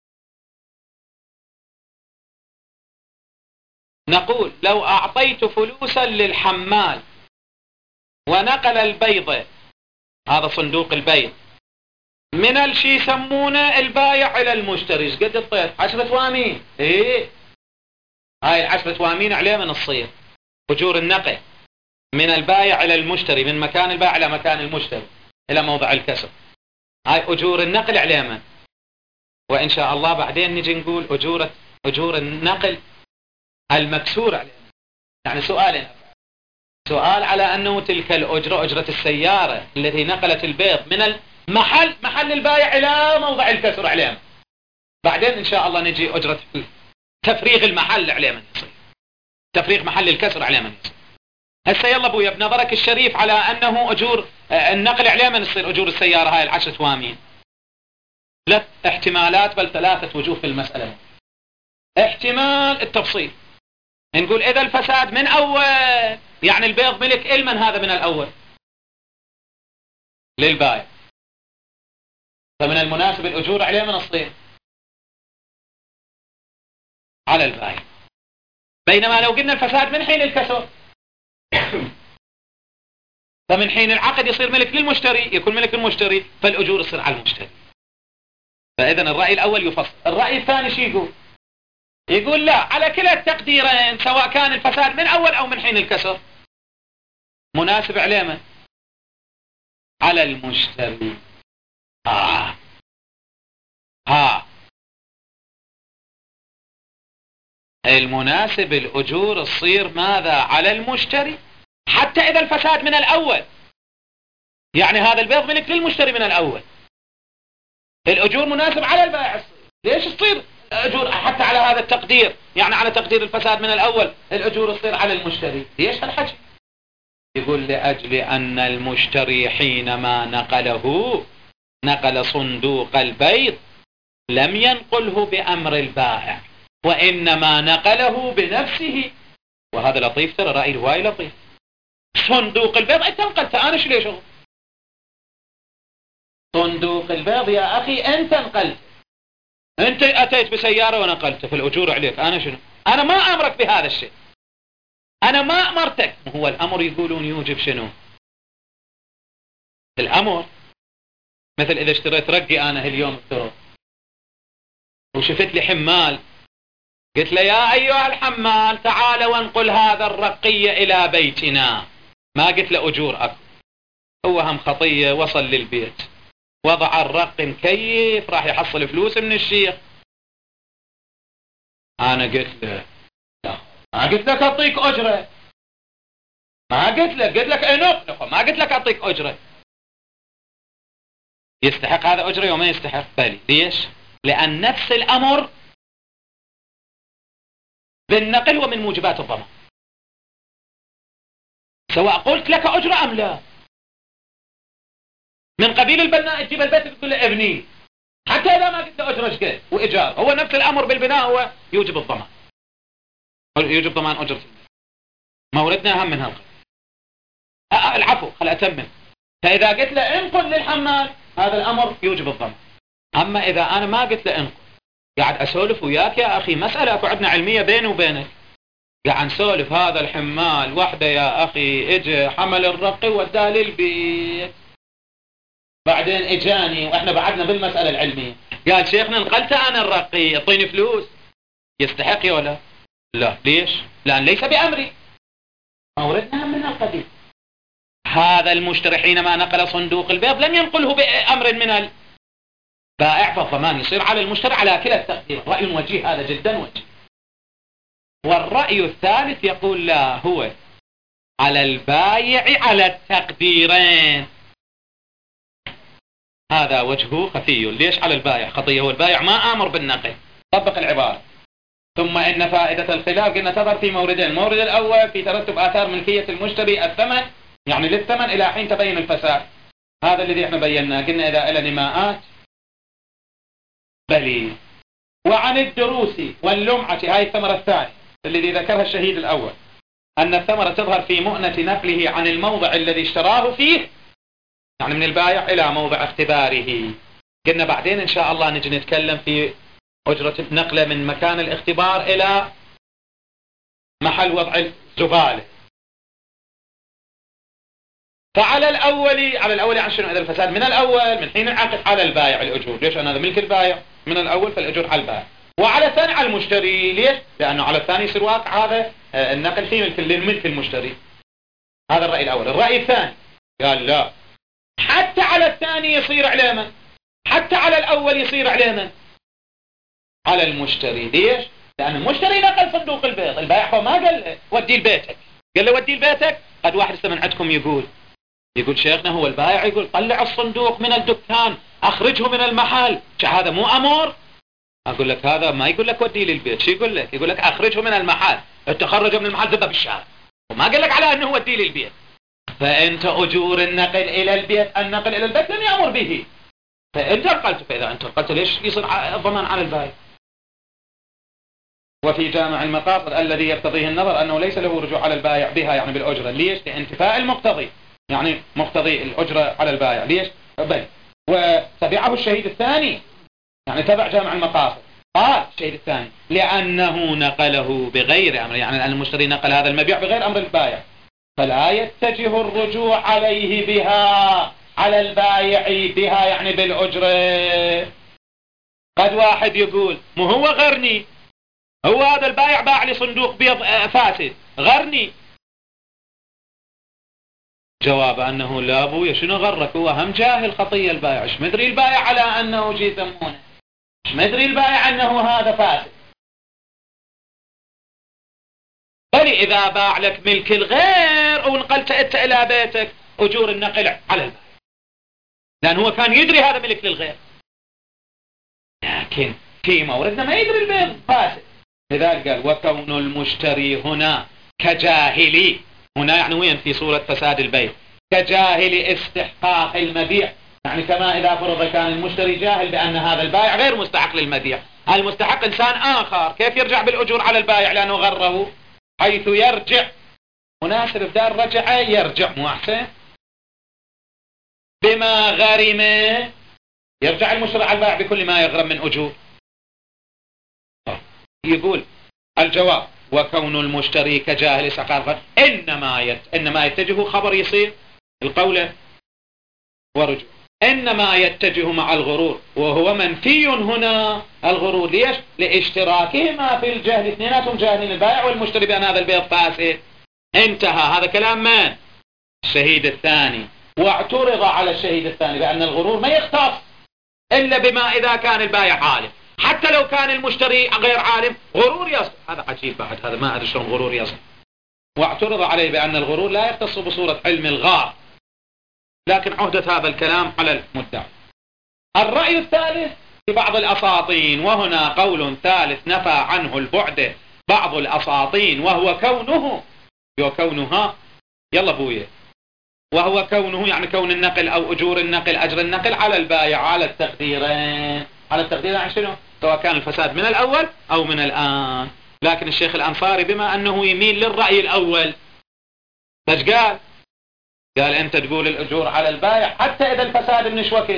نقول لو أعطيت فلوسا للحمال ونقل البيضة، هذا صندوق البيض، من الشي يسمونه البايع إلى المشتري، ايش قد الطير؟ عشرة وامين. ايه هاي العشرة وامين عليه من الصير أجور النقل من البايع إلى المشتري، من مكان البائع إلى مكان المشتري إلى موضع الكسر. هاي أجور النقل عليه من، وإن شاء الله بعدين نجي نقول أجورة أجور النقل المكسور عليه. يعني سؤالين، سؤال على أنه تلك الأجرة أجرة السيارة التي نقلت البيض من المحل محل البائع إلى موضع الكسر عليه، بعدين إن شاء الله نجي أجرة تفريغ المحل عليه من يصير، تفريغ محل الكسر عليه من يصير. هسه يلا ابويا بنظرك الشريف على أنه أجور النقل عليه من يصير أجور السيارة هاي العشرة وامين. ثلاث احتمالات بل ثلاثة وجوه في المسألة. احتمال التفصيل، نقول إذا الفساد من أول، يعني البيض ملك إلمن هذا من الأول؟ للبائع، فمن المناسب الأجور عليه من الصير على البائع. بينما لو قلنا الفساد من حين الكسر فمن حين العقد يصير ملك للمشتري، يكون ملك المشتري، فالأجور يصير على المشتري. فإذا الرأي الأول يفصل. الرأي الثاني شو يقول؟ يقول لا، على كلا التقديرين سواء كان الفساد من أول أو من حين الكسر مناسب عليه من؟ على المشتري. آه. ها المناسب الأجور تصير ماذا؟ على المشتري، حتى إذا الفساد من الأول، يعني هذا البيض ملك للمشتري من الأول، الأجور مناسب على البائع. ليش تصير أجور حتى على هذا التقدير؟ يعني على تقدير الفساد من الأول الأجور تصير على المشتري. ليش هالحكي؟ يقول لأجل أن المشتري حينما نقله نقل صندوق البيض لم ينقله بأمر البائع، وإنما نقله بنفسه. وهذا لطيف، ترى رأي هواي لطيف. صندوق البيض أنت نقلته، أنا شو ليش هو صندوق البيض يا أخي أنت نقلته، أنت أتيت بسيارة ونقلته، في الأجور عليك. أنا شنو؟ أنا ما أمرك بهذا الشيء، أنا ما أمرتك. هو الأمر يقولون يوجب شنو؟ الأمر مثل إذا اشتريت رقي أنا اليوم الترى وشفت لي حمال، قلت له يا أيها الحمال تعال وانقل هذا الرقي إلى بيتنا، ما قلت له أجور أكل. هو هم خطية، وصل للبيت وضع الرق مكيف، راح يحصل فلوس من الشيخ. أنا قلت له لا، ما قلت لك أعطيك أجرة، ما قلت لك، قلت لك انق، ما قلت لك أعطيك أجرة. يستحق هذا أجرة وما يستحق؟ بلي. ليش؟ لأن نفس الأمر بالنقل ومن موجبات الضمان، سواء قلت لك أجرة أم لا. من قبيل البناء تجيب البيت تقول له ابني، حتى إذا ما قلت له أجرة شقد وإيجار، هو نفس الأمر بالبناء هو يوجب الضمان، يوجب ضمان أجرة. موردنا أهم من هالقضية. العفو، خل أتمم. فإذا قلت له انقل للحمال هذا الأمر يوجب الضمان. أما إذا أنا ما قلت له انقل، قاعد أسولف وياك يا أخي، مسألة أكو عندنا علمية بيني وبينك، قاعد نسولف هذا الحمال وحده يا أخي اجى حمل الرقي وداه للبيت، بعدين اجاني واحنا بعدنا بالمسألة العلمية قال شيخنا نقلت أنا الرقي اعطيني فلوس، يستحق ولا لا؟ ليش؟ لأن ليس بأمري، ما وردنا من القديم. هذا المشتري حينما نقل صندوق البيض لم ينقله بأمر من البائع، فالضمان يصير على المشتري على كلا التقدير. رأي وجيه هذا جدا وجيه. والرأي الثالث يقول لا، هو على البايع على التقديرين. هذا وجهه خفي. ليش على البايع خطية؟ هو البايع ما آمر بالنقل. طبق العبارة. ثم إن فائدة الخلاف قلنا تظهر في موردين. المورد الأول في ترتب آثار ملكية المشتري الثمن، يعني للثمن إلى حين تبين الفساد. هذا الذي احنا بيناه، قلنا إذا إلى نماءات بلي. وعن الدروس واللمعة، هاي الثمرة الثانية الذي ذكرها الشهيد الأول، أن الثمرة تظهر في مؤنة نقله عن الموضع الذي اشتراه فيه، يعني من البائع إلى موضع اختباره. قلنا بعدين إن شاء الله نجي نتكلم في أجرة النقلة من مكان الاختبار إلى محل وضع الزبالة. فعلى الأول، على الأول يعني شنو؟ إذا الفساد من الأول من حين العقد على البائع الأجور. ليش؟ أنا هذا ملك البائع من الأول، فالأجور على البائع. وعلى الثاني على المشتري. ليش؟ لأنه على الثاني يصير واقع هذا النقل في ملك للملك المشتري. هذا الرأي الأول. الرأي الثاني قال لا، حتى على الثاني يصير عليه من؟ حتى على الأول يصير عليه من؟ على المشتري. ليش؟ لأن المشتري نقل صندوق البيض، البائع ما قال له ودي لبيتك، قال له ودي لبيتك. قد واحد من عندكم يقول يقول شيخنا هو البائع يقول طلع الصندوق من الدكان أخرجه من المحل، هذا مو أمر؟ أقول لك هذا ما يقول لك ودي للبيت، شو يقول لك؟ يقول لك أخرجه من المحل. أنت خرجه من المحل ذبه بالشارع، وما قال لك على أنه ودي للبيت. فأنت أجور النقل إلى البيت، النقل إلى البيت لم يأمر به، فأنت نقلت. فإذا أنت نقلت ليش يصير الضمان على البائع؟ وفي جامع المقاصد الذي يقتضيه النظر أنه ليس له رجوع على البائع بها، يعني بالأجرة. ليش؟ لانتفاء المقتضي، يعني مقتضي الأجرة على البائع. ليش؟ بل وتبعه الشهيد الثاني، يعني تبع جامع المقاصد. قال الشهيد الثاني لأنه نقله بغير أمر، يعني أن المشتري نقل هذا المبيع بغير أمر البائع، فلا يتجه الرجوع عليه بها على البائع بها، يعني بالأجرة. قد واحد يقول مو هو غرني، هو هذا البائع باع لي صندوق بيض فاسد غرني. جواب أنه لا أبويا شنو غرك، هو هم جاهل خطية البائع، ايش مدري البائع على أنه جي يسمونه، ايش مدري البائع أنه هذا فاسد. بل إذا باع لك ملك الغير ونقلت أنت إلى بيتك أجور النقل على البائع، لأن هو كان يدري هذا ملك للغير، لكن في موردنا ما يدري البيض فاسد. لذلك قال وكون المشتري هنا كجاهلي، هنا يعني وين؟ في صورة فساد البيع، كجاهل استحقاق المبيع، يعني كما إذا فرض كان المشتري جاهل بأن هذا البائع غير مستحق للمبيع، المستحق إنسان آخر، كيف يرجع بالأجور على البائع؟ لأنه غره، حيث يرجع. هنا استبدال رجع يرجع، مو أحسن؟ بما غرم، يرجع المشتري على البائع بكل ما يغرم من أجور. يقول الجواب وكون المشتري كجاهل استحقاق إنما يت... إنما يتجه خبر يصير القولة ورجوع، إنما يتجه مع الغرور، وهو منفي هنا الغرور. ليش؟ لاشتراكهما في الجهل، اثنيناتهم جاهلين، البائع والمشتري، بأن هذا البيع فاسد. انتهى. هذا كلام من؟ الشهيد الثاني. واعترض على الشهيد الثاني بأن الغرور ما يختص إلا بما إذا كان البائع عالم، حتى لو كان المشتري غير عالم غرور يصل. هذا عجيب بعد، هذا ما أدري شلون غرور يصل. واعترض عليه بأن الغرور لا يختص بصورة علم الغار، لكن عهدة هذا الكلام على المدعي. الرأي الثالث في بعض الأساطين، وهنا قول ثالث نفى عنه البعد بعض الأساطين، وهو كونه وكونها يلا بويه وهو كونه يعني كون النقل أو أجور النقل أجر النقل على البائع على التقديرين. على التقدير عن شنو؟ سواء كان الفساد من الأول أو من الآن. لكن الشيخ الأنصاري بما أنه يميل للرأي الأول، فايش قال؟ قال أنت تقول الأجور على البائع حتى إذا الفساد من وقت،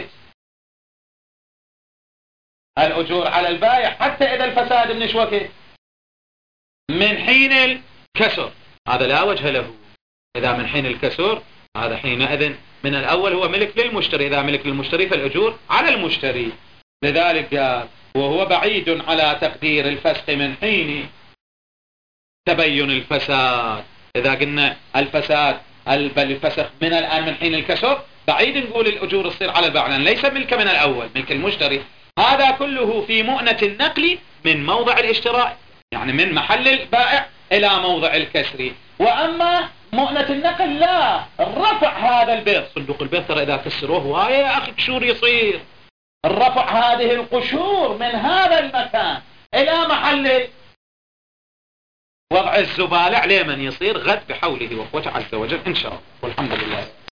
الأجور على البائع حتى إذا الفساد من وقت، من حين كسر هذا لا وجه له. إذا من حين الكسر هذا حينئذ من الأول هو ملك للمشتري، إذا ملك للمشتري فالأجور على المشتري. لذلك قال وهو بعيد على تقدير الفسخ من حين تبين الفساد. إذا قلنا الفساد الفسخ من الآن من حين الكسر بعيد نقول الأجور تصير على البائع لأن ليس ملك من الأول، ملك المشتري. هذا كله في مؤنة النقل من موضع الاشتراء، يعني من محل البائع إلى موضع الكسر. وأما مؤنة النقل لا، الرفع هذا البيض صندوق البيض ترى إذا كسروه هواية يا أخي قشور يصير، الرفع هذه القشور من هذا المكان إلى محل وضع الزبالة عليه من يصير غد بحوله وقوته عز وجل إن شاء الله. والحمد لله.